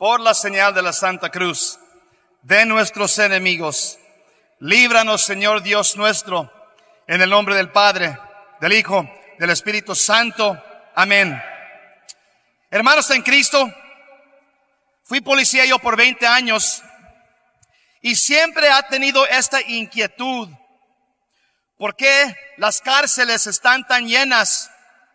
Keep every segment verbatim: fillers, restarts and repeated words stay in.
por la señal de la Santa Cruz de nuestros enemigos. Líbranos, Señor Dios nuestro, en el nombre del Padre, del Hijo, del Espíritu Santo. Amén. Hermanos en Cristo, fui policía yo por veinte años y siempre he tenido esta inquietud. ¿Por qué las cárceles están tan llenas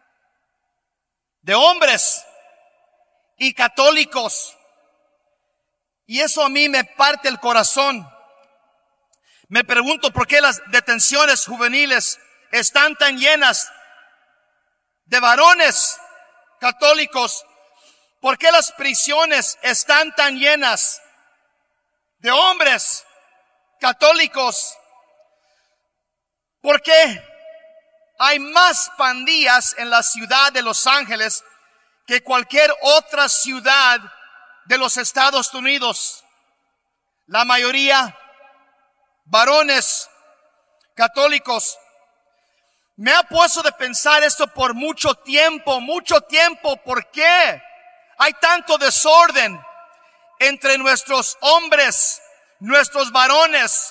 de hombres y católicos? Y eso a mí me parte el corazón. Me pregunto por qué las detenciones juveniles están tan llenas de varones católicos. ¿Por qué las prisiones están tan llenas de hombres católicos? ¿Por qué hay más pandillas en la ciudad de Los Ángeles que cualquier otra ciudad de los Estados Unidos? La mayoría varones católicos. Me ha puesto de pensar esto por mucho tiempo, mucho tiempo. ¿Por qué hay tanto desorden entre nuestros hombres, nuestros varones?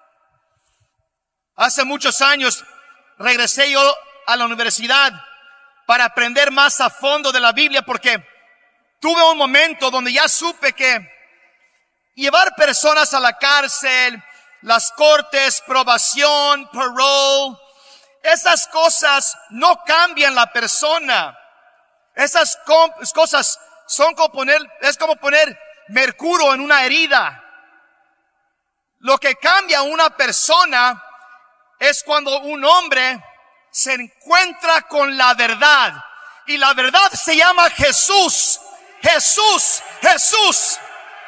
Hace muchos años regresé yo a la universidad para aprender más a fondo de la Biblia, porque tuve un momento donde ya supe que llevar personas a la cárcel, las cortes, probación, parole, esas cosas no cambian la persona. Esas cosas son como poner, es como poner mercurio en una herida. Lo que cambia a una persona es cuando un hombre se encuentra con la verdad. Y la verdad se llama Jesús. Jesús, Jesús.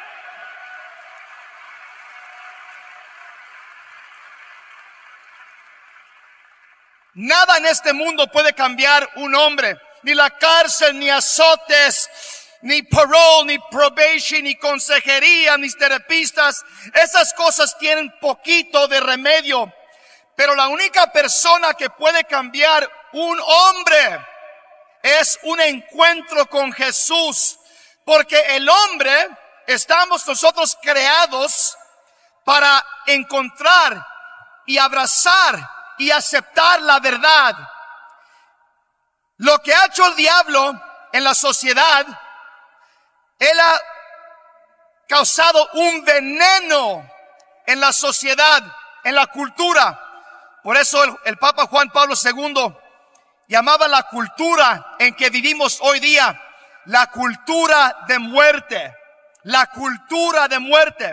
Nada en este mundo puede cambiar un hombre. Ni la cárcel, ni azotes, ni parole, ni probation, ni consejería, ni terapistas. Esas cosas tienen poquito de remedio. Pero la única persona que puede cambiar un hombre es un encuentro con Jesús. Porque el hombre, estamos nosotros creados para encontrar y abrazar y aceptar la verdad. Lo que ha hecho el diablo en la sociedad, él ha causado un veneno en la sociedad, en la cultura. Por eso el, el Papa Juan Pablo segundo llamaba la cultura en que vivimos hoy día la cultura de muerte. La cultura de muerte.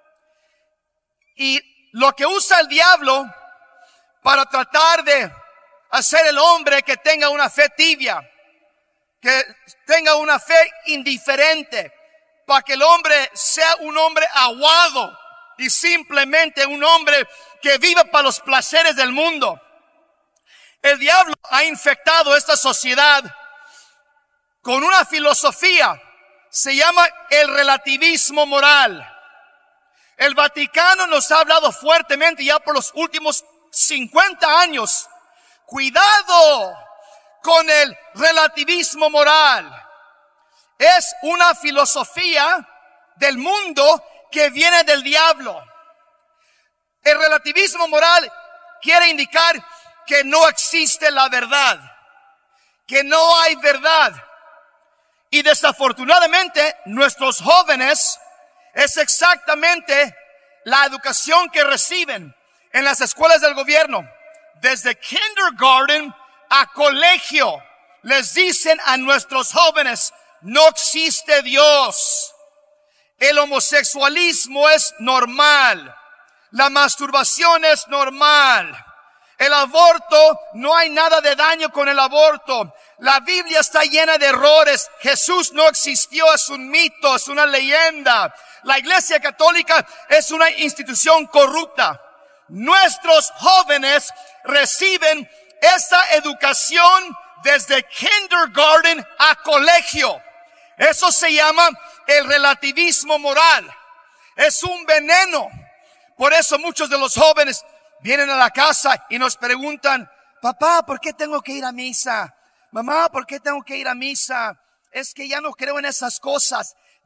Y lo que usa el diablo para tratar de hacer el hombre que tenga una fe tibia, que tenga una fe indiferente, para que el hombre sea un hombre aguado y simplemente un hombre que vive para los placeres del mundo. El diablo ha infectado esta sociedad con una filosofía, se llama el relativismo moral. El Vaticano nos ha hablado fuertemente ya por los últimos cincuenta años. Cuidado con el relativismo moral. Es una filosofía del mundo que viene del diablo. El relativismo moral quiere indicar que no existe la verdad, que no hay verdad. Y desafortunadamente nuestros jóvenes es exactamente la educación que reciben en las escuelas del gobierno. Desde kindergarten a colegio les dicen a nuestros jóvenes: no existe Dios. El homosexualismo es normal. La masturbación es normal. El aborto, no hay nada de daño con el aborto. La Biblia está llena de errores. Jesús no existió, es un mito, es una leyenda. La Iglesia Católica es una institución corrupta. Nuestros jóvenes reciben esa educación desde kindergarten a colegio. Eso se llama el relativismo moral. Es un veneno. Por eso muchos de los jóvenes vienen a la casa y nos preguntan: papá, ¿por qué tengo que ir a misa? Mamá, ¿por qué tengo que ir a misa? Es que ya no creo en esas cosas.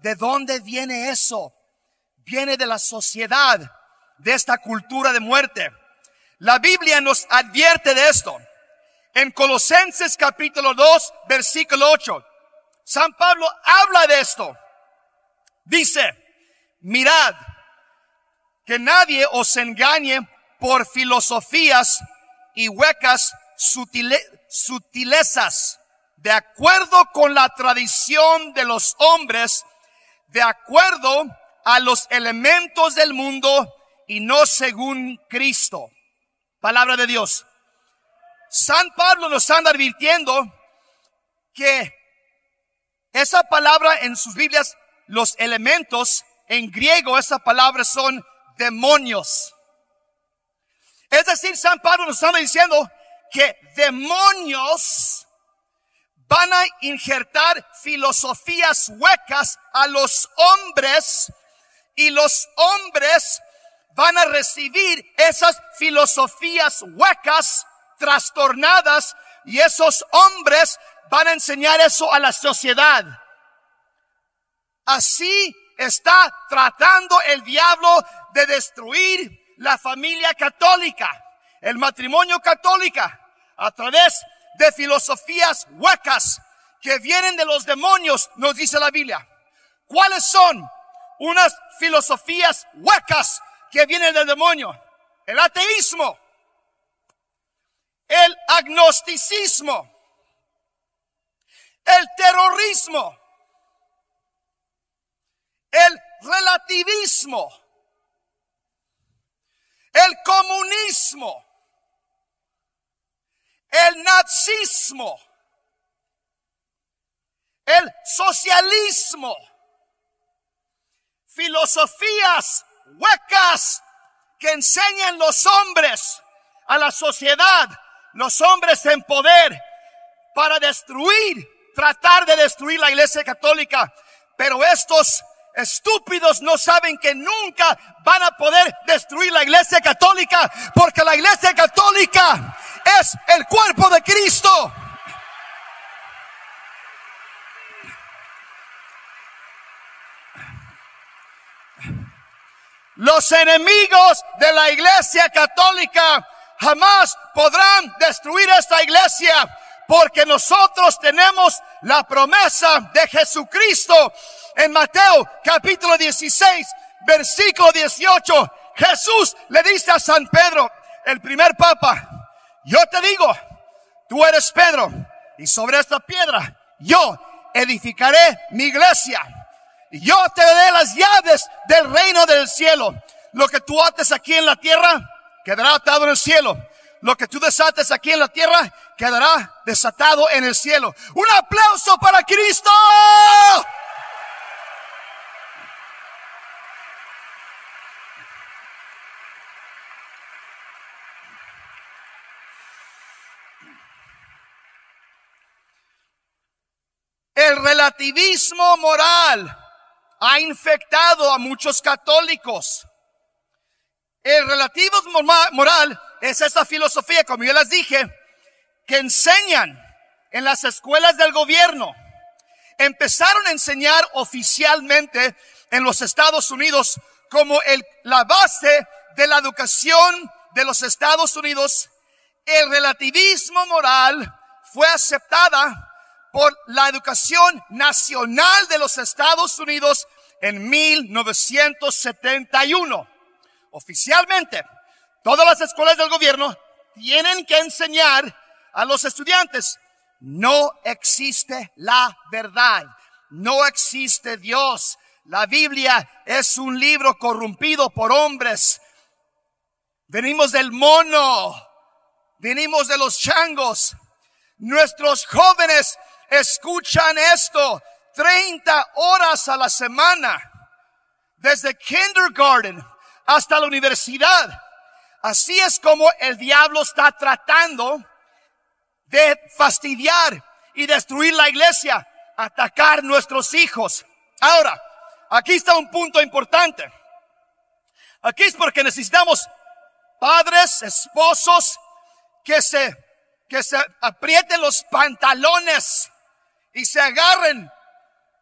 ¿De dónde viene eso? Viene de la sociedad, de esta cultura de muerte. La Biblia nos advierte de esto. En Colosenses capítulo dos, versículo ocho, San Pablo habla de esto. Dice, mirad, que nadie os engañe por filosofías y huecas sutile, sutilezas, de acuerdo con la tradición de los hombres, de acuerdo a los elementos del mundo y no según Cristo. Palabra de Dios. San Pablo nos anda advirtiendo que esa palabra en sus Biblias, los elementos, en griego esa palabra son demonios. Es decir, San Pablo nos está diciendo que demonios van a injertar filosofías huecas a los hombres y los hombres van a recibir esas filosofías huecas, trastornadas, y esos hombres van a enseñar eso a la sociedad. Así está tratando el diablo de destruir la familia católica, el matrimonio católico, a través de filosofías huecas que vienen de los demonios, nos dice la Biblia. ¿Cuáles son unas filosofías huecas que vienen del demonio? El ateísmo, el agnosticismo, el terrorismo, el relativismo, el comunismo, el nazismo, el socialismo, filosofías huecas que enseñan los hombres a la sociedad, los hombres en poder, para destruir, tratar de destruir la Iglesia Católica. Pero estos estúpidos no saben que nunca van a poder destruir la Iglesia Católica, porque la Iglesia Católica es el cuerpo de Cristo. Los enemigos de la Iglesia Católica jamás podrán destruir esta iglesia, porque nosotros tenemos la promesa de Jesucristo. En Mateo capítulo dieciséis, versículo dieciocho, Jesús le dice a San Pedro, el primer papa: yo te digo, tú eres Pedro, y sobre esta piedra yo edificaré mi iglesia, y yo te daré las llaves del reino del cielo. Lo que tú ates aquí en la tierra quedará atado en el cielo. Lo que tú desates aquí en la tierra quedará desatado en el cielo. Un aplauso para Cristo. El relativismo moral ha infectado a muchos católicos. El relativismo moral es esa filosofía, como yo les dije, que enseñan en las escuelas del gobierno. Empezaron a enseñar oficialmente en los Estados Unidos como el, la base de la educación de los Estados Unidos. El relativismo moral fue aceptada por la educación nacional de los Estados Unidos en mil novecientos setenta y uno. Oficialmente, todas las escuelas del gobierno tienen que enseñar a los estudiantes: no existe la verdad, no existe Dios. La Biblia es un libro corrompido por hombres. Venimos del mono, venimos de los changos. Nuestros jóvenes escuchan esto treinta horas a la semana, desde kindergarten hasta la universidad. Así es como el diablo está tratando de fastidiar y destruir la iglesia, atacar nuestros hijos. Ahora, aquí está un punto importante. Aquí es porque necesitamos padres, esposos que se, que se aprieten los pantalones y se agarren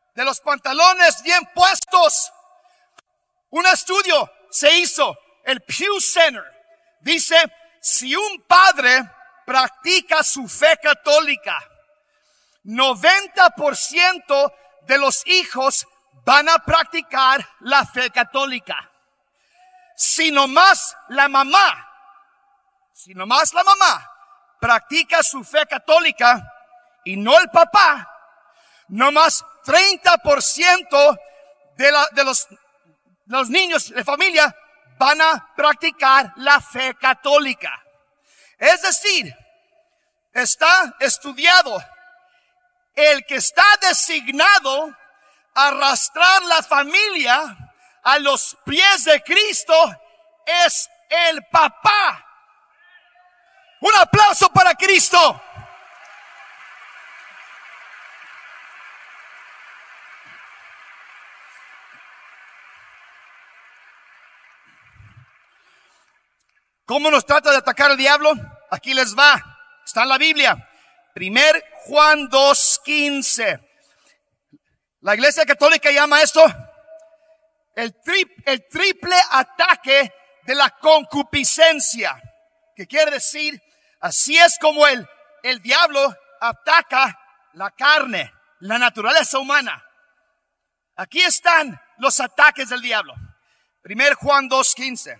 de los pantalones bien puestos. Un estudio se hizo, el Pew Center, dice, si un padre practica su fe católica, noventa por ciento de los hijos van a practicar la fe católica. Si nomás la mamá, si nomás la mamá practica su fe católica y no el papá, nomás treinta por ciento de, la, de los, los niños de familia van a practicar la fe católica. Es decir, está estudiado, el que está designado a arrastrar la familia a los pies de Cristo es el papá. Un aplauso para Cristo. ¿Cómo nos trata de atacar el diablo? Aquí les va. Está en la Biblia. Primer Juan dos quince. La Iglesia Católica llama esto el, tri, el triple ataque de la concupiscencia. Que quiere decir, así es como el, el diablo ataca la carne, la naturaleza humana. Aquí están los ataques del diablo. Primer Juan dos quince.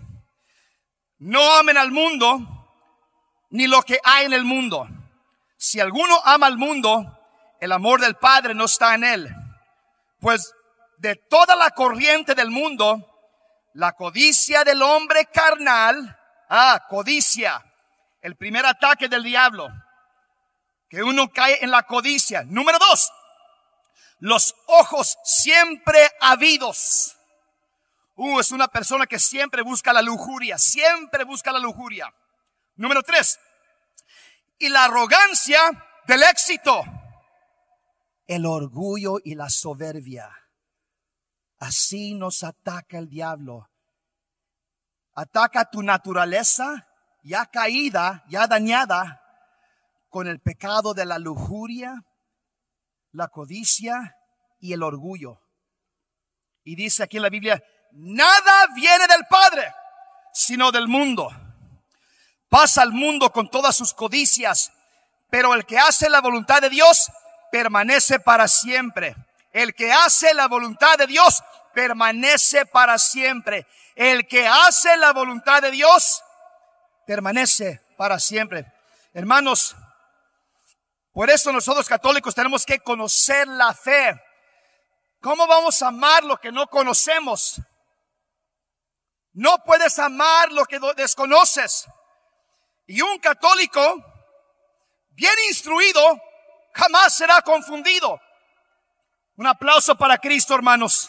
No amen al mundo, ni lo que hay en el mundo. Si alguno ama al mundo, el amor del Padre no está en él. Pues de toda la corriente del mundo, la codicia del hombre carnal, ah, codicia, el primer ataque del diablo, que uno cae en la codicia. Número dos, los ojos siempre ávidos. Uh, es una persona que siempre busca la lujuria, siempre busca la lujuria. Número tres, y la arrogancia del éxito, el orgullo y la soberbia. Así nos ataca el diablo. Ataca tu naturaleza ya caída, ya dañada, con el pecado de la lujuria, la codicia y el orgullo. Y dice aquí en la Biblia, nada viene del Padre, sino del mundo. Pasa al mundo con todas sus codicias, pero el que hace la voluntad de Dios permanece para siempre. El que hace la voluntad de Dios permanece para siempre. El que hace la voluntad de Dios permanece para siempre. Hermanos, por eso nosotros católicos tenemos que conocer la fe. ¿Cómo vamos a amar lo que no conocemos? No puedes amar lo que desconoces. Y un católico bien instruido jamás será confundido. Un aplauso para Cristo, hermanos.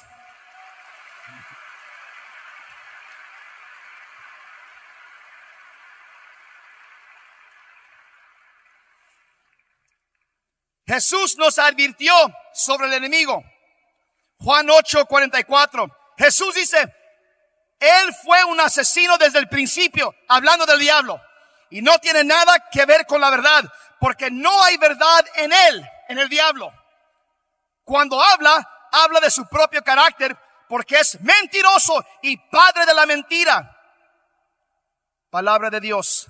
Jesús nos advirtió sobre el enemigo. Juan ocho cuarenta y cuatro. Jesús dice, él fue un asesino desde el principio, hablando del diablo. Y no tiene nada que ver con la verdad, porque no hay verdad en él, en el diablo. Cuando habla, habla de su propio carácter, porque es mentiroso y padre de la mentira. Palabra de Dios.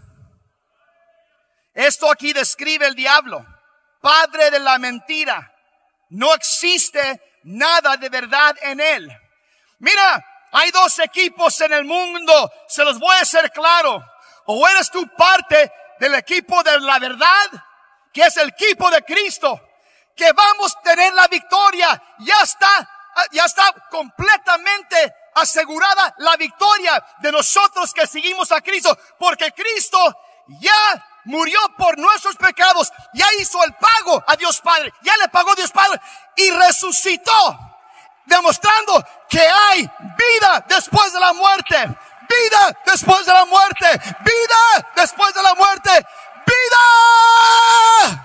Esto aquí describe el diablo, padre de la mentira. No existe nada de verdad en él. Mira, hay dos equipos en el mundo, se los voy a hacer claro. O eres tú parte del equipo de la verdad, que es el equipo de Cristo, que vamos a tener la victoria. Ya está, ya está completamente asegurada la victoria de nosotros que seguimos a Cristo, porque Cristo ya murió por nuestros pecados, ya hizo el pago a Dios Padre, ya le pagó a Dios Padre y resucitó, demostrando que hay vida después de la muerte. Vida después de la muerte. Vida después de la muerte. Vida.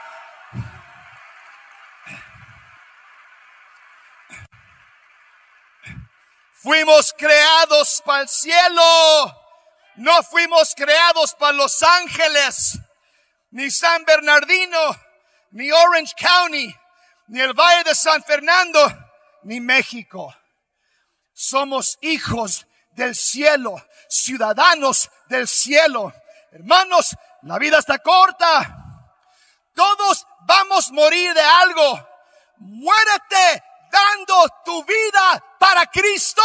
Fuimos creados para el cielo. No fuimos creados para Los Ángeles, ni San Bernardino, ni Orange County, ni el Valle de San Fernando, ni México. Somos hijos del cielo, ciudadanos del cielo. Hermanos, la vida está corta. Todos vamos a morir de algo. Muérete dando tu vida para Cristo.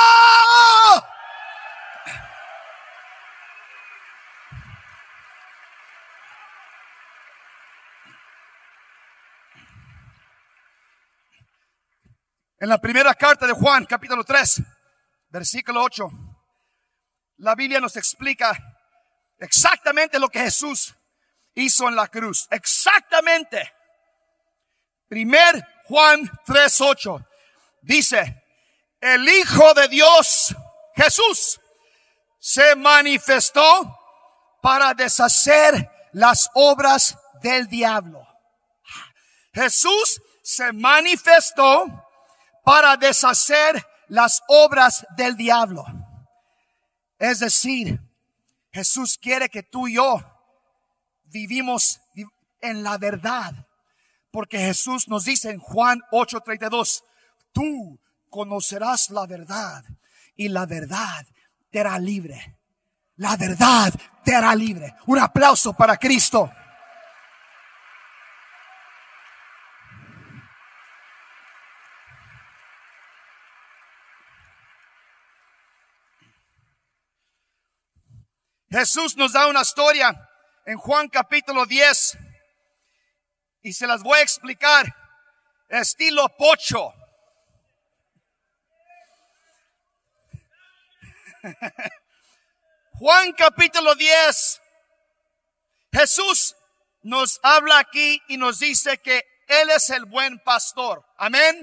En la primera carta de Juan, capítulo tres, versículo ocho, la Biblia nos explica exactamente lo que Jesús hizo en la cruz. Exactamente. Primer Juan tres ocho dice: el Hijo de Dios, Jesús, se manifestó para deshacer las obras del diablo. Jesús se manifestó para deshacer las obras del diablo. Es decir, Jesús quiere que tú y yo vivimos en la verdad. Porque Jesús nos dice en Juan ocho treinta y dos, tú conocerás la verdad y la verdad te hará libre. La verdad te hará libre. Un aplauso para Cristo. Jesús nos da una historia en Juan capítulo diez y se las voy a explicar estilo pocho. Juan capítulo diez. Jesús nos habla aquí y nos dice que Él es el buen pastor. Amén.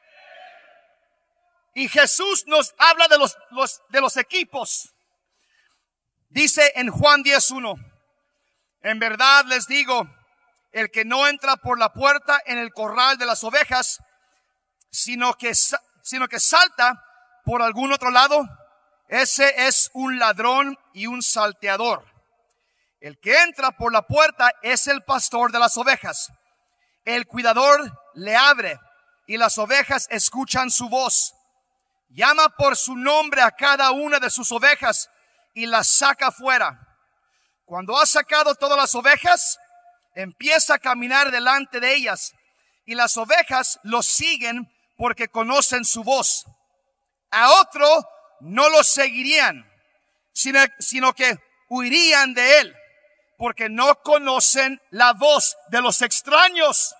Y Jesús nos habla de los, los, de los equipos. Dice en Juan diez uno, en verdad les digo, el que no entra por la puerta en el corral de las ovejas, sino que, sino que salta por algún otro lado, ese es un ladrón y un salteador. El que entra por la puerta es el pastor de las ovejas. El cuidador le abre y las ovejas escuchan su voz. Llama por su nombre a cada una de sus ovejas y las saca fuera. Cuando ha sacado todas las ovejas, empieza a caminar delante de ellas y las ovejas lo siguen porque conocen su voz. A otro no lo seguirían, sino, sino que huirían de él porque no conocen la voz de los extraños.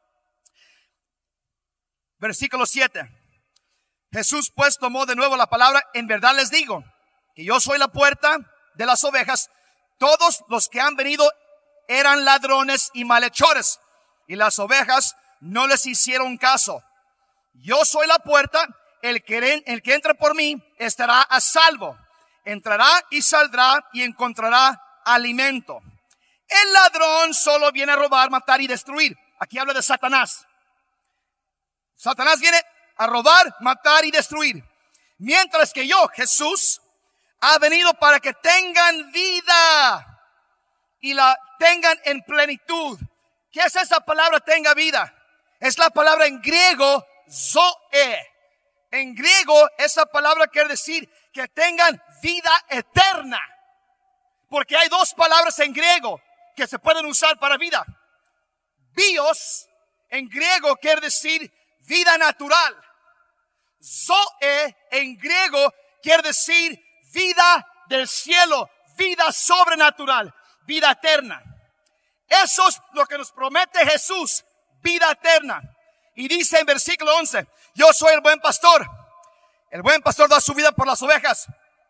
Versículo siete. Jesús pues tomó de nuevo la palabra. En verdad les digo que yo soy la puerta de las ovejas. Todos los que han venido eran ladrones y malhechores, y las ovejas no les hicieron caso. Yo soy la puerta. El que, el que entra por mí estará a salvo. Entrará y saldrá y encontrará alimento. El ladrón solo viene a robar, matar y destruir. Aquí habla de Satanás. Satanás viene a robar, matar y destruir. Mientras que yo, Jesús, ha venido para que tengan vida y la tengan en plenitud. ¿Qué es esa palabra tenga vida? Es la palabra en griego zoe. En griego esa palabra quiere decir que tengan vida eterna. Porque hay dos palabras en griego que se pueden usar para vida. Bios en griego quiere decir vida natural. Zoe en griego quiere decir vida del cielo, vida sobrenatural, vida eterna. Eso es lo que nos promete Jesús, vida eterna. Y dice en versículo once, yo soy el buen pastor. El buen pastor da su vida por las ovejas.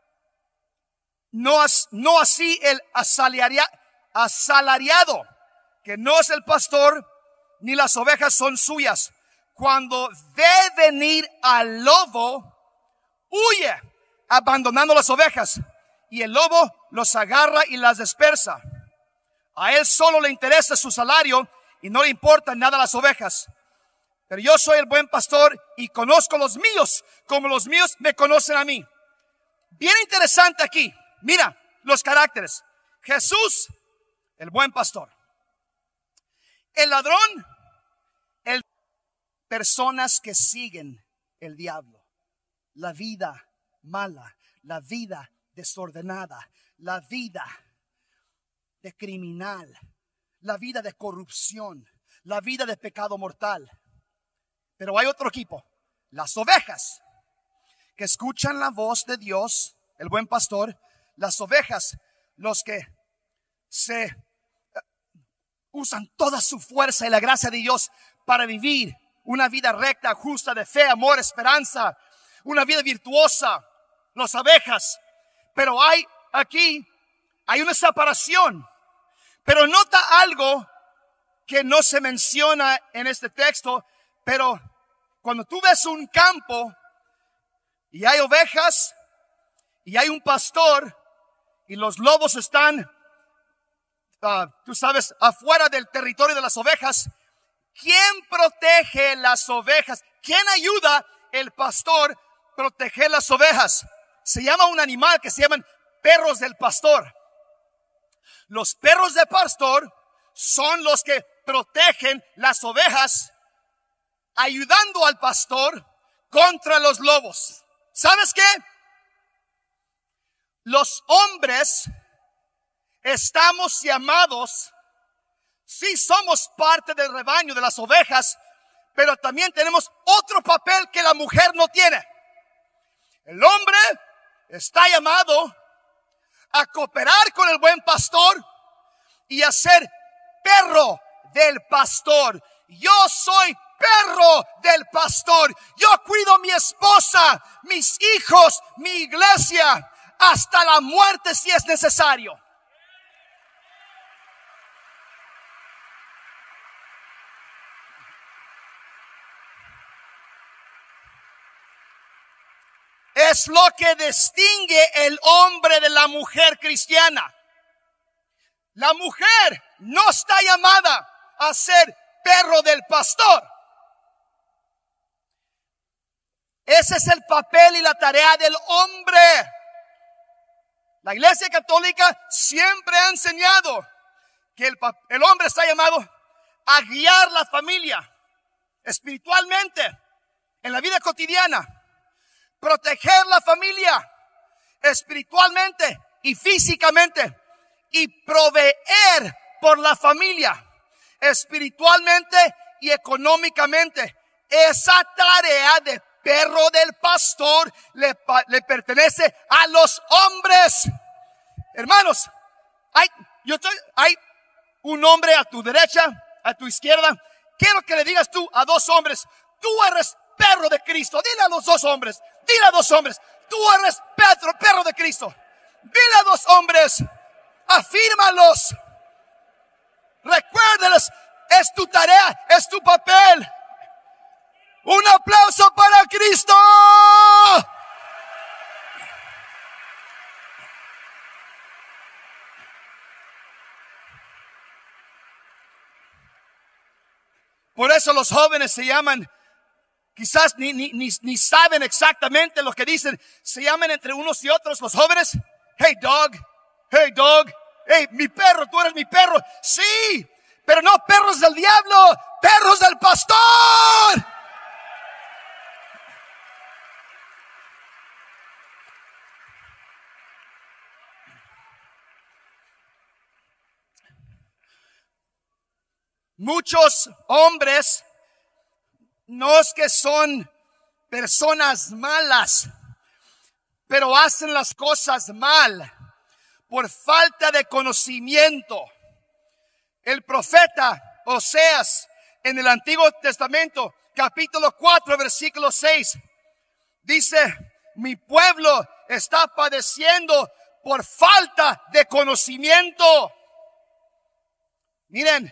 No, as, no así el asalariado, asalariado, que no es el pastor, ni las ovejas son suyas. Cuando ve venir al lobo, huye, abandonando las ovejas. Y el lobo los agarra y las dispersa. A él solo le interesa su salario y no le importan nada las ovejas. Pero yo soy el buen pastor y conozco los míos como los míos me conocen a mí. Bien interesante aquí. Mira los caracteres. Jesús, el buen pastor. El ladrón, el, personas que siguen el diablo, la vida mala, la vida desordenada, la vida de criminal, la vida de corrupción, la vida de pecado mortal. Pero hay otro equipo, las ovejas, que escuchan la voz de Dios, el buen pastor. Las ovejas, los que se usan toda su fuerza y la gracia de Dios para vivir una vida recta, justa, de fe, amor, esperanza, una vida virtuosa, las abejas. Pero hay aquí, hay una separación. Pero nota algo que no se menciona en este texto, pero cuando tú ves un campo y hay ovejas y hay un pastor y los lobos están, uh, tú sabes, afuera del territorio de las ovejas, ¿quién protege las ovejas? ¿Quién ayuda el pastor a proteger las ovejas? Se llama un animal que se llaman perros del pastor. Los perros del pastor son los que protegen las ovejas, ayudando al pastor contra los lobos. ¿Sabes qué? Los hombres estamos llamados, sí somos parte del rebaño de las ovejas, pero también tenemos otro papel que la mujer no tiene. El hombre está llamado a cooperar con el buen pastor y a ser perro del pastor. Yo soy perro del pastor. Yo cuido a mi esposa, mis hijos, mi iglesia, hasta la muerte si es necesario. Es lo que distingue el hombre de la mujer cristiana. La mujer no está llamada a ser perro del pastor. Ese es el papel y la tarea del hombre. La Iglesia Católica siempre ha enseñado que el, el hombre está llamado a guiar la familia espiritualmente, en la vida cotidiana, proteger la familia espiritualmente y físicamente, y proveer por la familia espiritualmente y económicamente. Esa tarea de perro del pastor le, le pertenece a los hombres. Hermanos, hay, yo estoy, hay un hombre a tu derecha, a tu izquierda. Quiero que le digas tú a dos hombres: tú eres perro de Cristo. Dile a los dos hombres, dile a dos hombres, tú eres Pedro, perro de Cristo. Dile a dos hombres, afírmalos, recuérdales, es tu tarea, es tu papel. Un aplauso para Cristo. Por eso los jóvenes se llaman, quizás ni, ni, ni, ni saben exactamente lo que dicen, se llaman entre unos y otros los jóvenes: hey dog, hey dog, hey mi perro, tú eres mi perro. Sí, pero no perros del diablo, perros del pastor. Muchos hombres no es que son personas malas, pero hacen las cosas mal por falta de conocimiento. El profeta Oseas en el Antiguo Testamento, capítulo cuatro, versículo seis, dice: mi pueblo está padeciendo por falta de conocimiento. Miren,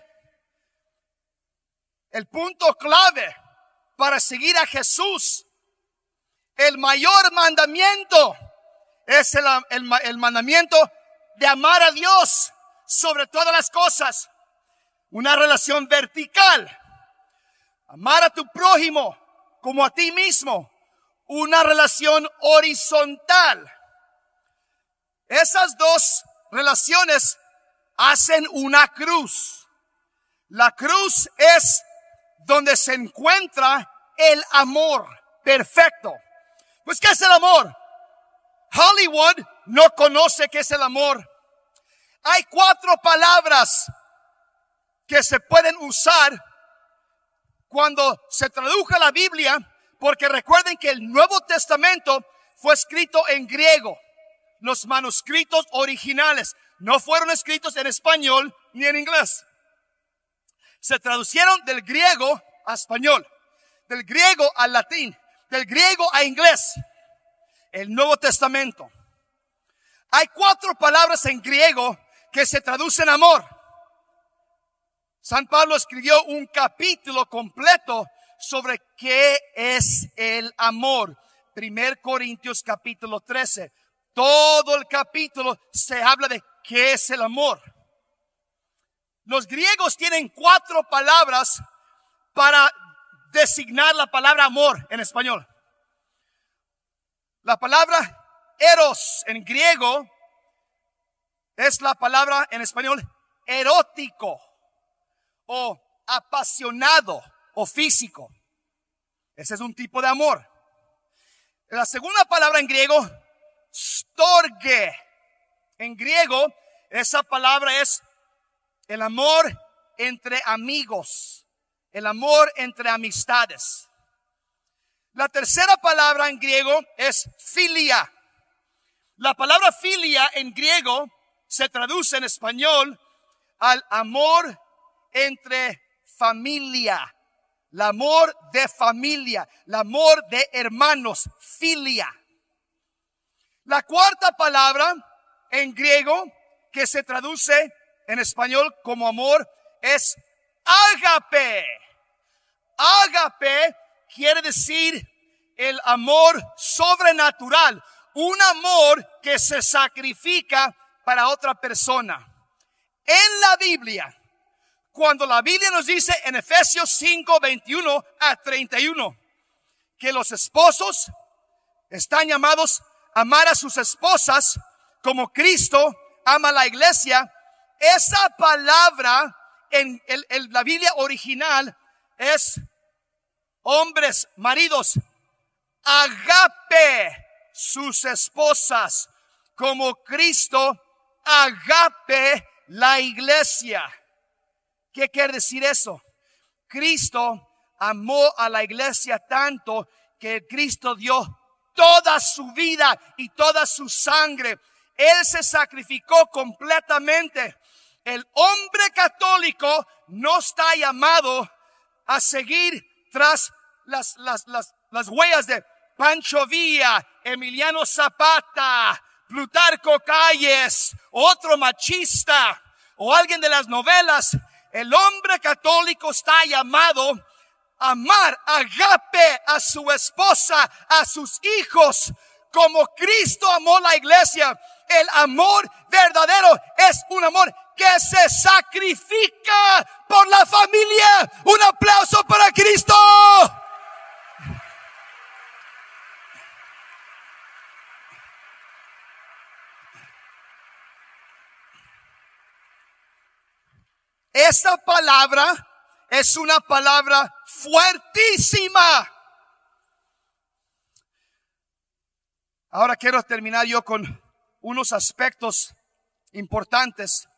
el punto clave para seguir a Jesús, el mayor mandamiento es el, el, el mandamiento de amar a Dios sobre todas las cosas. Una relación vertical. Amar a tu prójimo como a ti mismo. Una relación horizontal. Esas dos relaciones hacen una cruz. La cruz es donde se encuentra el amor perfecto. Pues, ¿qué es el amor? Hollywood no conoce qué es el amor. Hay cuatro palabras que se pueden usar cuando se tradujo la Biblia, porque recuerden que el Nuevo Testamento fue escrito en griego. Los manuscritos originales no fueron escritos en español ni en inglés. Se traducieron del griego a español, del griego al latín, del griego a inglés. El Nuevo Testamento. Hay cuatro palabras en griego que se traducen amor. San Pablo escribió un capítulo completo sobre qué es el amor. Primer Corintios capítulo trece. Todo el capítulo se habla de qué es el amor. Los griegos tienen cuatro palabras para designar la palabra amor en español. La palabra eros en griego es la palabra en español erótico o apasionado o físico. Ese es un tipo de amor. La segunda palabra en griego, storge. En griego, esa palabra es el amor entre amigos, el amor entre amistades. La tercera palabra en griego es filia. La palabra filia en griego se traduce en español al amor entre familia, el amor de familia, el amor de hermanos, filia. La cuarta palabra en griego que se traduce en español como amor es ágape. Ágape quiere decir el amor sobrenatural, un amor que se sacrifica para otra persona. En la Biblia, cuando la Biblia nos dice en Efesios cinco, veintiuno a treinta y uno, que los esposos están llamados a amar a sus esposas como Cristo ama a la iglesia, esa palabra en, el, en la Biblia original es hombres, maridos, agape sus esposas como Cristo agape la iglesia. ¿Qué quiere decir eso? Cristo amó a la iglesia tanto que Cristo dio toda su vida y toda su sangre. Él se sacrificó completamente. El hombre católico no está llamado a seguir tras las, las, las, las huellas de Pancho Villa, Emiliano Zapata, Plutarco Calles, otro machista o alguien de las novelas. El hombre católico está llamado a amar agape a su esposa, a sus hijos, como Cristo amó la iglesia. El amor verdadero es un amor que se sacrifica por la familia. Un aplauso para Cristo. Esta palabra es una palabra fuertísima. Ahora quiero terminar yo con unos aspectos importantes.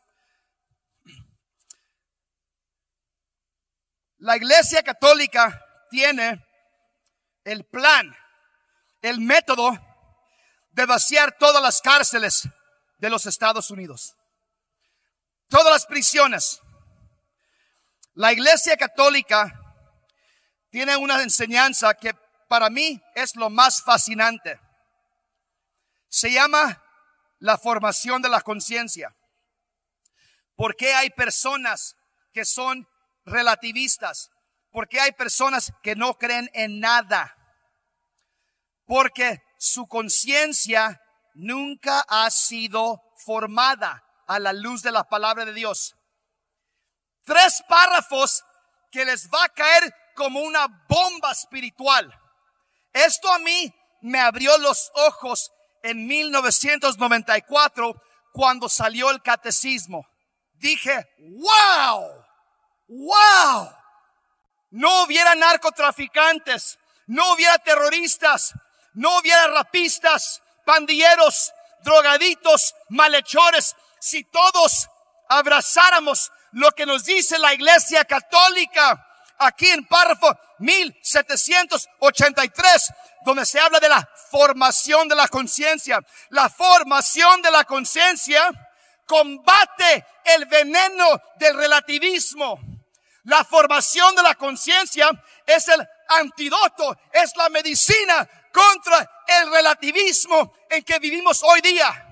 La Iglesia Católica tiene el plan, el método de vaciar todas las cárceles de los Estados Unidos, todas las prisiones. La Iglesia Católica tiene una enseñanza que para mí es lo más fascinante. Se llama la formación de la conciencia. ¿Por qué hay personas que son relativistas? ¿Por qué hay personas que no creen en nada? Porque su conciencia nunca ha sido formada a la luz de la palabra de Dios. Tres párrafos que les va a caer como una bomba espiritual. Esto a mí me abrió los ojos en mil novecientos noventa y cuatro cuando salió el catecismo. Dije, wow, wow. no hubiera narcotraficantes, no hubiera terroristas, no hubiera rapistas, pandilleros, drogaditos, malhechores, si todos abrazáramos lo que nos dice la Iglesia Católica aquí en párrafo mil setecientos ochenta y tres, donde se habla de la formación de la conciencia. La formación de la conciencia combate el veneno del relativismo. La formación de la conciencia es el antídoto, es la medicina contra el relativismo en que vivimos hoy día.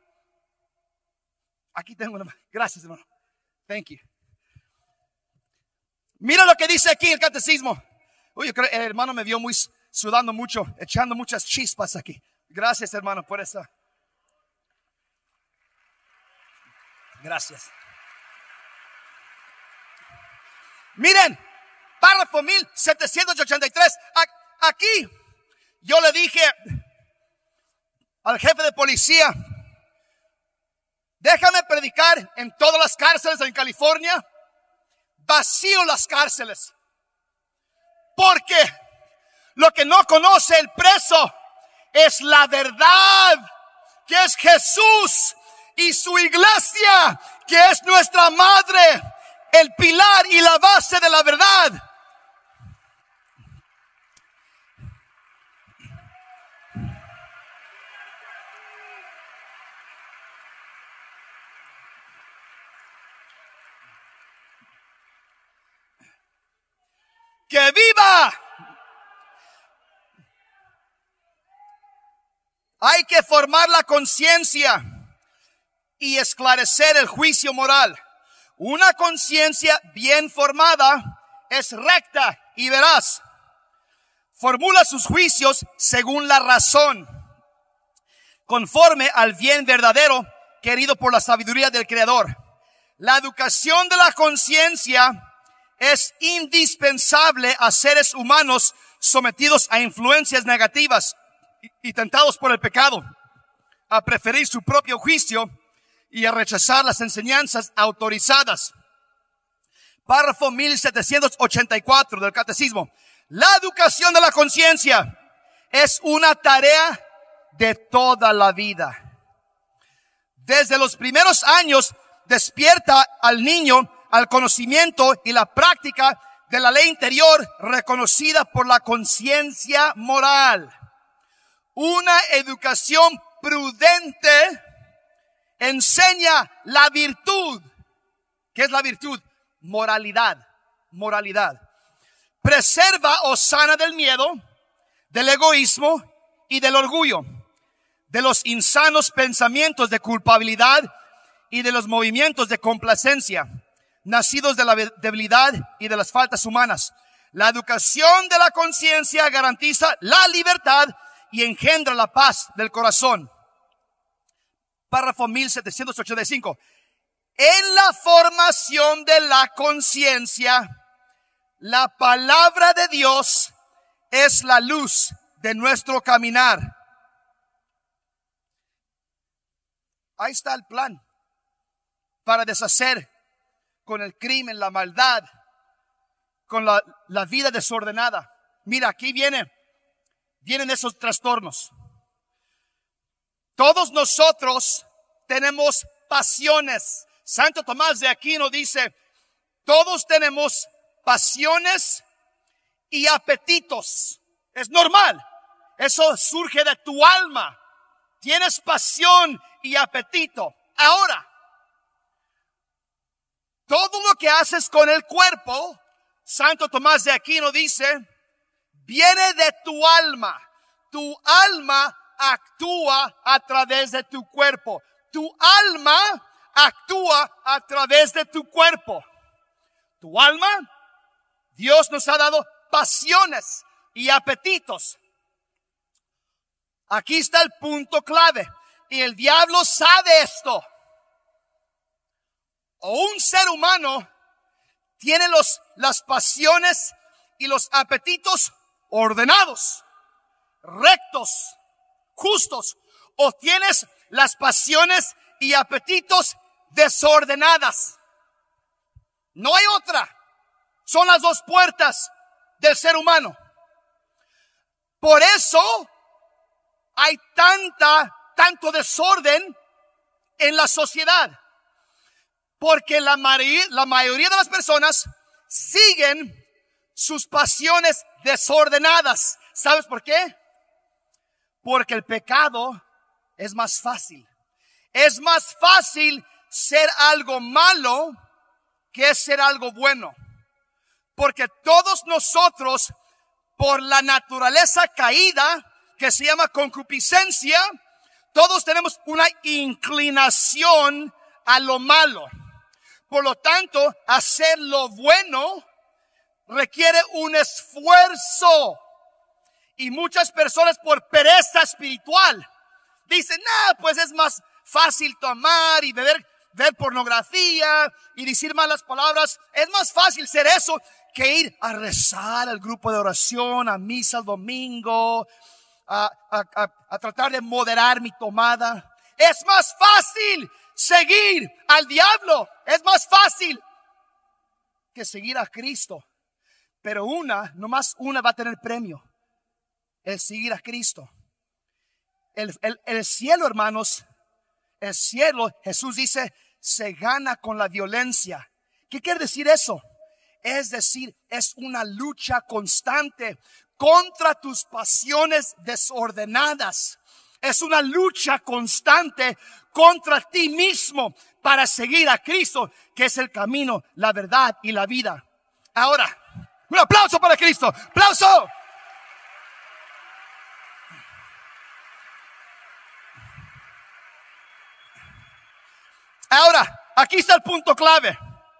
Aquí tengo una. Gracias, hermano. Thank you. Mira lo que dice aquí el catecismo. Uy, yo creo el hermano me vio muy sudando mucho, echando muchas chispas aquí. Gracias, hermano, por eso. Gracias. Miren, párrafo mil setecientos ochenta y tres. Aquí yo le dije al jefe de policía: déjame predicar en todas las cárceles en California. Vacío las cárceles. Porque lo que no conoce el preso es la verdad, que es Jesús y su iglesia, que es nuestra madre, el pilar y la base de la verdad. ¡Que viva! Hay que formar la conciencia y esclarecer el juicio moral. Una conciencia bien formada es recta y veraz. Formula sus juicios según la razón, conforme al bien verdadero querido por la sabiduría del Creador. La educación de la conciencia es indispensable a seres humanos sometidos a influencias negativas y, y tentados por el pecado, a preferir su propio juicio y a rechazar las enseñanzas autorizadas. Párrafo mil setecientos ochenta y cuatro del Catecismo. La educación de la conciencia es una tarea de toda la vida. Desde los primeros años despierta al niño al conocimiento y la práctica de la ley interior reconocida por la conciencia moral. Una educación prudente enseña la virtud. ¿Qué es la virtud? Moralidad. Moralidad. Preserva o sana del miedo, del egoísmo y del orgullo, de los insanos pensamientos de culpabilidad y de los movimientos de complacencia, nacidos de la debilidad y de las faltas humanas. La educación de la conciencia garantiza la libertad y engendra la paz del corazón. Párrafo mil setecientos ochenta y cinco. En la formación de la conciencia, la palabra de Dios es la luz de nuestro caminar. Ahí está el plan para deshacer con el crimen, la maldad, con la, la vida desordenada. Mira, aquí viene, vienen esos trastornos. Todos nosotros tenemos pasiones. Santo Tomás de Aquino dice, todos tenemos pasiones y apetitos. Es normal. Eso surge de tu alma. Tienes pasión y apetito. Ahora, todo lo que haces con el cuerpo, Santo Tomás de Aquino dice, viene de tu alma. Tu alma actúa a través de tu cuerpo. Tu alma actúa a través de tu cuerpo. Tu alma, Dios nos ha dado pasiones y apetitos. Aquí está el punto clave. Y el diablo sabe esto. O un ser humano tiene los, las pasiones y los apetitos ordenados, rectos, justos. O tienes las pasiones y apetitos desordenadas. No hay otra. Son las dos puertas del ser humano. Por eso hay tanta, tanto desorden en la sociedad. Porque la, la mayoría de las personas siguen sus pasiones desordenadas. ¿Sabes por qué? Porque el pecado es más fácil. Es más fácil ser algo malo que ser algo bueno. Porque todos nosotros, por la naturaleza caída, que se llama concupiscencia, todos tenemos una inclinación a lo malo. Por lo tanto, hacer lo bueno requiere un esfuerzo. Y muchas personas, por pereza espiritual, dicen, nah, pues es más fácil tomar y beber, ver pornografía y decir malas palabras. Es más fácil ser eso que ir a rezar al grupo de oración, a misa el domingo, a, a, a, a tratar de moderar mi tomada. Es más fácil seguir al diablo. Es más fácil que seguir a Cristo. Pero una, nomás una va a tener premio. El seguir a Cristo. El, el, el cielo, hermanos, el cielo, Jesús dice, se gana con la violencia. ¿Qué quiere decir eso? Es decir, es una lucha constante contra tus pasiones desordenadas. Es una lucha constante contra ti mismo para seguir a Cristo, que es el camino, la verdad y la vida. Ahora, un aplauso para Cristo. ¡Aplauso! Ahora, aquí está el punto clave.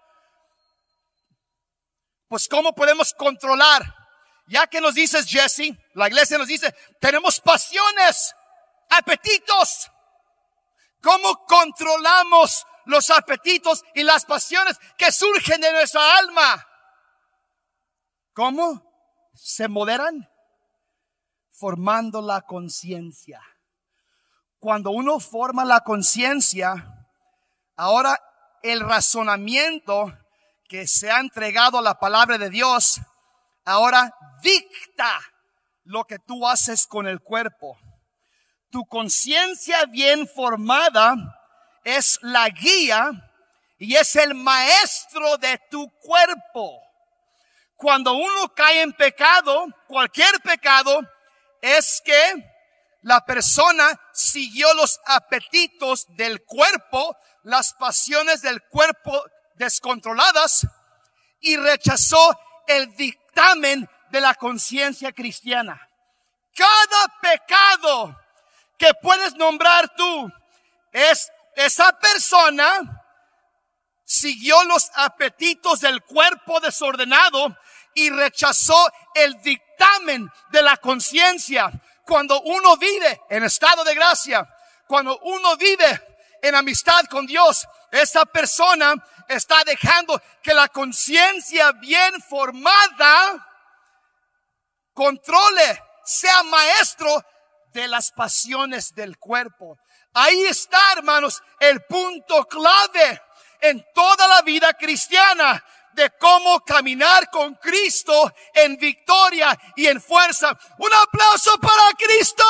Pues, ¿cómo podemos controlar? Ya que nos dices, Jesse, la iglesia nos dice, tenemos pasiones, apetitos. ¿Cómo controlamos los apetitos y las pasiones que surgen de nuestra alma? ¿Cómo? ¿Se moderan? Formando la conciencia. Cuando uno forma la conciencia, ahora el razonamiento que se ha entregado a la palabra de Dios, ahora dicta lo que tú haces con el cuerpo. Tu conciencia bien formada es la guía y es el maestro de tu cuerpo. Cuando uno cae en pecado, cualquier pecado, es que la persona siguió los apetitos del cuerpo, las pasiones del cuerpo descontroladas, y rechazó el dictamen de la conciencia cristiana. Cada pecado que puedes nombrar tú, es esa persona siguió los apetitos del cuerpo desordenado y rechazó el dictamen de la conciencia. Cuando uno vive en estado de gracia, cuando uno vive en amistad con Dios, esa persona está dejando que la conciencia bien formada controle, sea maestro de las pasiones del cuerpo. Ahí está, hermanos, el punto clave en toda la vida cristiana de cómo caminar con Cristo en victoria y en fuerza. Un aplauso para Cristo.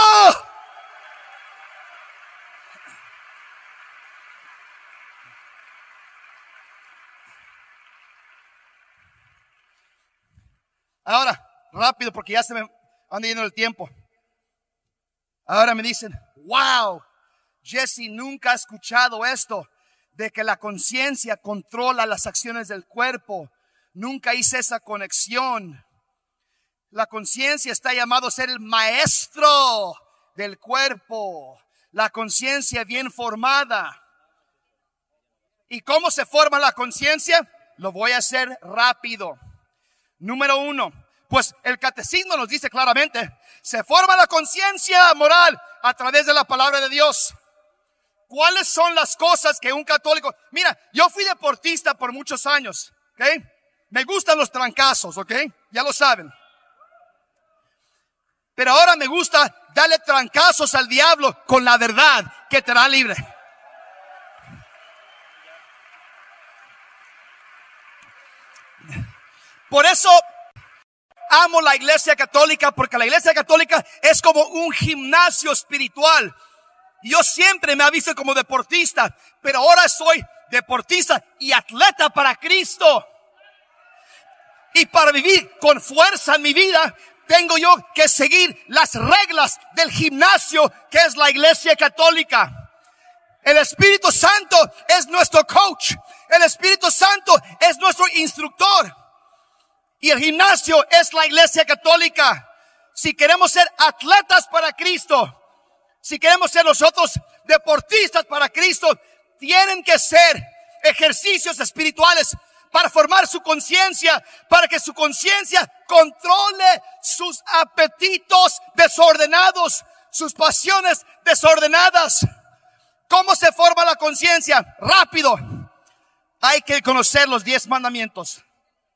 Ahora, rápido, porque ya se me anda yendo el tiempo. Ahora me dicen, wow, Jesse, nunca ha escuchado esto de que la conciencia controla las acciones del cuerpo. Nunca hice esa conexión. La conciencia está llamado a ser el maestro del cuerpo. La conciencia bien formada. ¿Y cómo se forma la conciencia? Lo voy a hacer rápido. Número uno, pues el catecismo nos dice claramente, se forma la conciencia moral a través de la palabra de Dios. ¿Cuáles son las cosas que un católico... Mira, yo fui deportista por muchos años, ¿ok? Me gustan los trancazos, ¿ok? Ya lo saben. Pero ahora me gusta darle trancazos al diablo con la verdad que te hará libre. Por eso amo la Iglesia Católica, porque la Iglesia Católica es como un gimnasio espiritual. Yo siempre me he visto como deportista, pero ahora soy deportista y atleta para Cristo. Y para vivir con fuerza en mi vida, tengo yo que seguir las reglas del gimnasio que es la Iglesia Católica. El Espíritu Santo es nuestro coach. El Espíritu Santo es nuestro instructor. Y el gimnasio es la Iglesia Católica. Si queremos ser atletas para Cristo, si queremos ser nosotros deportistas para Cristo, tienen que ser ejercicios espirituales para formar su conciencia, para que su conciencia controle sus apetitos desordenados, sus pasiones desordenadas. ¿Cómo se forma la conciencia? Rápido. Hay que conocer los diez mandamientos.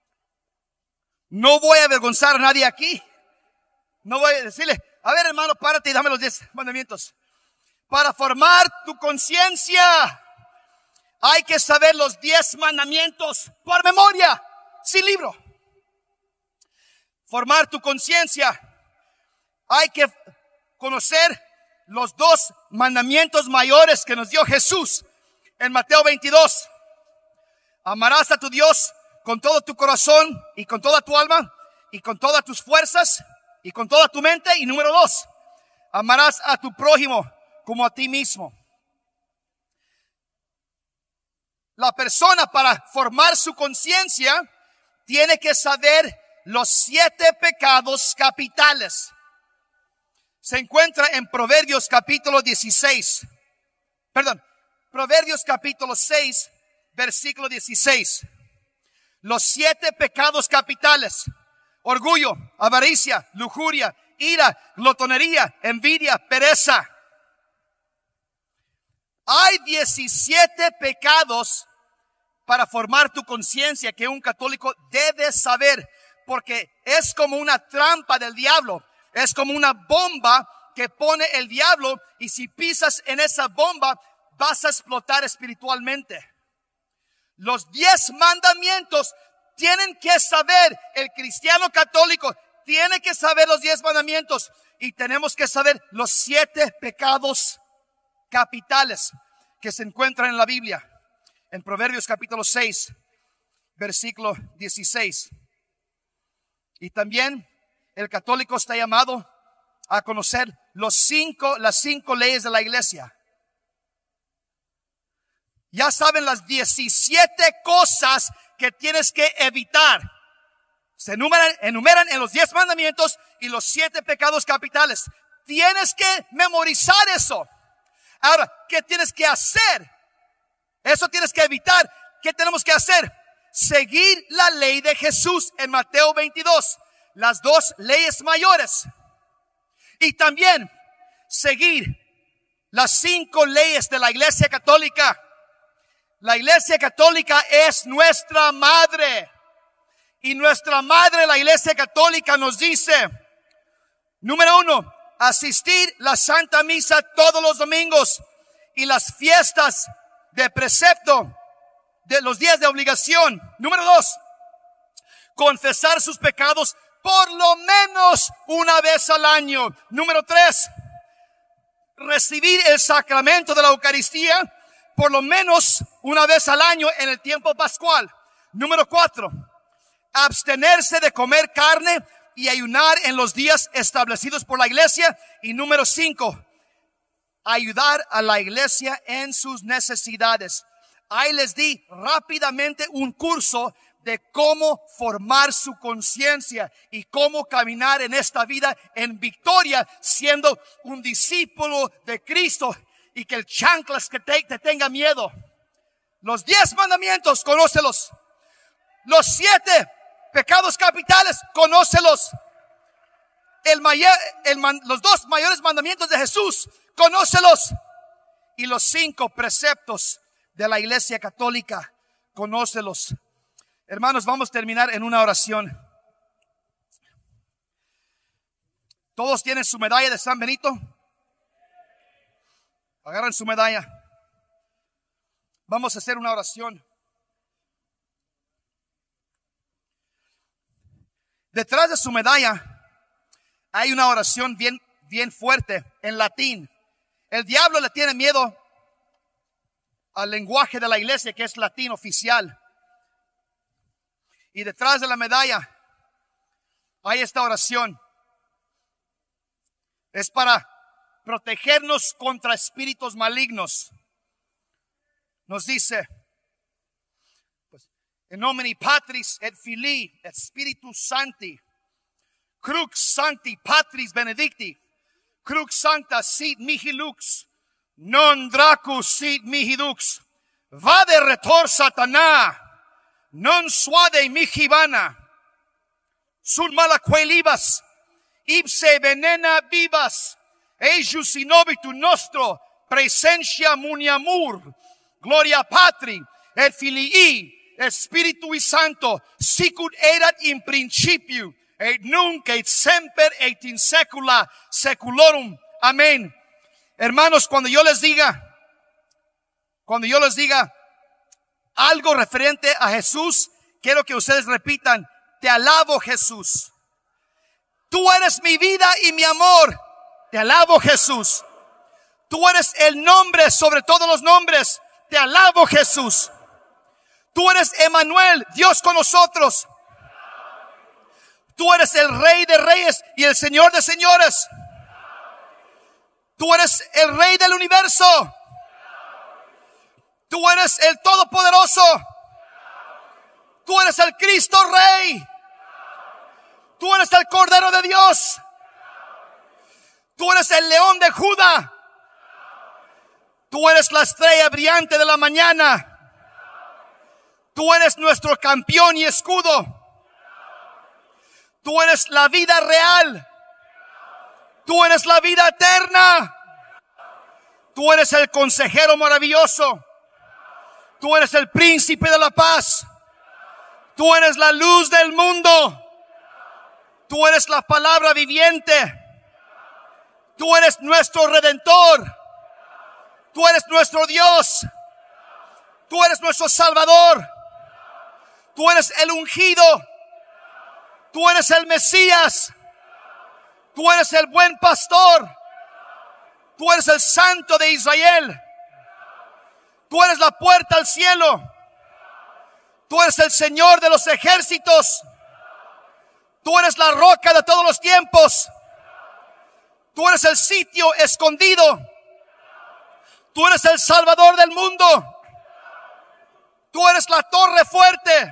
No voy a avergonzar a nadie aquí. No voy a decirle, a ver hermano, párate y dame los diez mandamientos. Para formar tu conciencia, hay que saber los diez mandamientos por memoria, sin libro. Formar tu conciencia, hay que conocer los dos mandamientos mayores que nos dio Jesús en Mateo veintidós. Amarás a tu Dios con todo tu corazón y con toda tu alma y con todas tus fuerzas y con toda tu mente. Y número dos, amarás a tu prójimo como a ti mismo. La persona, para formar su conciencia, tiene que saber los siete pecados capitales. Se encuentra en Proverbios capítulo dieciséis. Perdón, Proverbios capítulo seis, versículo dieciséis. Los siete pecados capitales: orgullo, avaricia, lujuria, ira, glotonería, envidia, pereza. Hay diecisiete pecados para formar tu conciencia que un católico debe saber, porque es como una trampa del diablo, es como una bomba que pone el diablo, y si pisas en esa bomba vas a explotar espiritualmente. Los diez mandamientos tienen que saber, el cristiano católico tiene que saber los diez mandamientos, y tenemos que saber los siete pecados capitales que se encuentran en la Biblia, en Proverbios capítulo seis, versículo dieciséis. Y también el católico está llamado a conocer los cinco, las cinco leyes de la iglesia. Ya saben las diecisiete cosas que tienes que evitar. Se enumeran, enumeran en los diez mandamientos y los siete pecados capitales. Tienes que memorizar eso. Ahora, ¿qué tienes que hacer? Eso tienes que evitar. ¿Qué tenemos que hacer? Seguir la ley de Jesús en Mateo veintidós. Las dos leyes mayores. Y también seguir las cinco leyes de la Iglesia Católica. La Iglesia Católica es nuestra madre. Y nuestra madre, la Iglesia Católica, nos dice, número uno, asistir la Santa Misa todos los domingos y las fiestas de precepto de los días de obligación. Número dos, confesar sus pecados por lo menos una vez al año. Número tres, recibir el sacramento de la Eucaristía por lo menos una vez al año en el tiempo pascual. Número cuatro, abstenerse de comer carne y ayunar en los días establecidos por la iglesia. Y número cinco, ayudar a la iglesia en sus necesidades. Ahí les di rápidamente un curso de cómo formar su conciencia y cómo caminar en esta vida en victoria, siendo un discípulo de Cristo, y que el chanclas que te, te tenga miedo. Los diez mandamientos, conócelos. Los siete pecados capitales, conócelos. El mayor, el man, los dos mayores mandamientos de Jesús, conócelos. Y los cinco preceptos de la Iglesia Católica, conócelos. Hermanos, vamos a terminar en una oración. ¿Todos tienen su medalla de San Benito? Agarran su medalla. Vamos a hacer una oración. Detrás de su medalla hay una oración bien, bien fuerte en latín. El diablo le tiene miedo al lenguaje de la iglesia, que es latín oficial. Y detrás de la medalla hay esta oración. Es para protegernos contra espíritus malignos. Nos dice, pues, in nomine Patris et Filii et Spiritus Sancti, crux sancti Patris benedicti, crux sancta sit mihi lux, non dracus sit mihi dux, vade retor Satana, non suade mihi vana, sunt malaquelibas, ipse venena vivas, eius in obitu nostro presentia muniamur, gloria Patri et Filii et Spiritui Sancto, sicut erat in principio et nunc et semper et in saecula saeculorum. Amén. Hermanos, cuando yo les diga, cuando yo les diga algo referente a Jesús, quiero que ustedes repitan: te alabo, Jesús. Tú eres mi vida y mi amor. Te alabo, Jesús. Tú eres el nombre sobre todos los nombres. Te alabo, Jesús. Tú eres Emmanuel, Dios con nosotros. Tú eres el Rey de reyes y el Señor de señores. Tú eres el Rey del universo. Tú eres el Todopoderoso. Tú eres el Cristo Rey. Tú eres el Cordero de Dios. Tú eres el León de Judá. Tú eres la estrella brillante de la mañana. Tú eres nuestro campeón y escudo. Tú eres la vida real. Tú eres la vida eterna. Tú eres el consejero maravilloso. Tú eres el príncipe de la paz. Tú eres la luz del mundo. Tú eres la palabra viviente. Tú eres nuestro redentor. Tú eres nuestro Dios. Tú eres nuestro Salvador. Tú eres el ungido. Tú eres el Mesías. Tú eres el buen pastor. Tú eres el Santo de Israel. Tú eres la puerta al cielo. Tú eres el Señor de los ejércitos. Tú eres la roca de todos los tiempos. Tú eres el sitio escondido. Tú eres el Salvador del mundo. Tú eres la torre fuerte.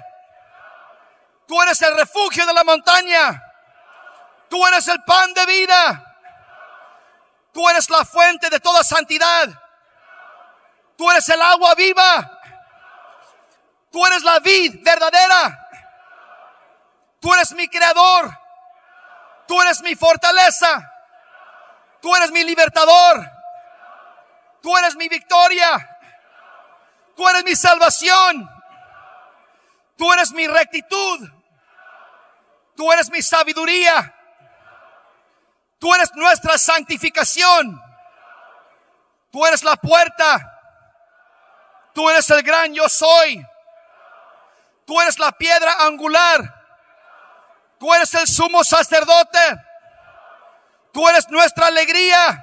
Tú eres el refugio de la montaña. Tú eres el pan de vida. Tú eres la fuente de toda santidad. Tú eres el agua viva. Tú eres la vid verdadera. Tú eres mi creador. Tú eres mi fortaleza. Tú eres mi libertador. Tú eres mi victoria. Tú eres mi salvación. Tú eres mi rectitud. Tú eres mi sabiduría. Tú eres nuestra santificación. Tú eres la puerta. Tú eres el gran yo soy. Tú eres la piedra angular. Tú eres el sumo sacerdote. Tú eres nuestra alegría.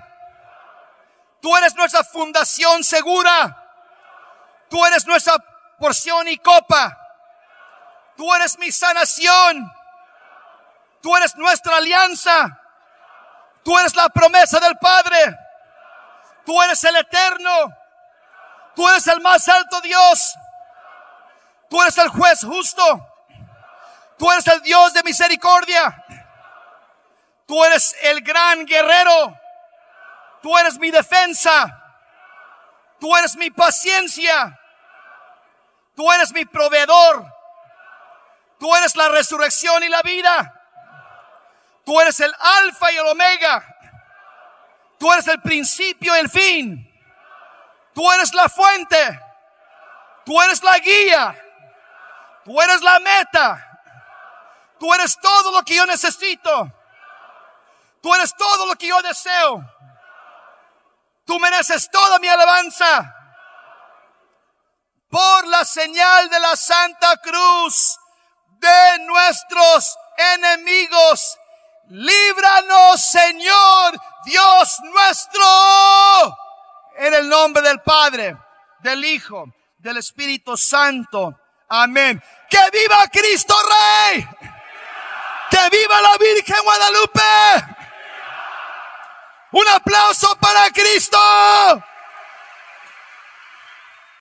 Tú eres nuestra fundación segura. Tú eres nuestra porción y copa. Tú eres mi sanación. Tú eres nuestra alianza. Tú eres la promesa del Padre. Tú eres el eterno. Tú eres el más alto Dios. Tú eres el juez justo. Tú eres el Dios de misericordia. Tú eres el gran guerrero. Tú eres mi defensa. Tú eres mi paciencia. Tú eres mi proveedor. Tú eres la resurrección y la vida. Tú eres el alfa y el omega. Tú eres el principio y el fin. Tú eres la fuente. Tú eres la guía. Tú eres la meta. Tú eres todo lo que yo necesito. Tú eres todo lo que yo deseo. Tú mereces toda mi alabanza. Por la señal de la Santa Cruz de nuestros enemigos. Líbranos, Señor Dios nuestro, en el nombre del Padre, del Hijo, del Espíritu Santo. Amén. ¡Que viva Cristo Rey! ¡Que viva la Virgen Guadalupe! ¡Un aplauso para Cristo!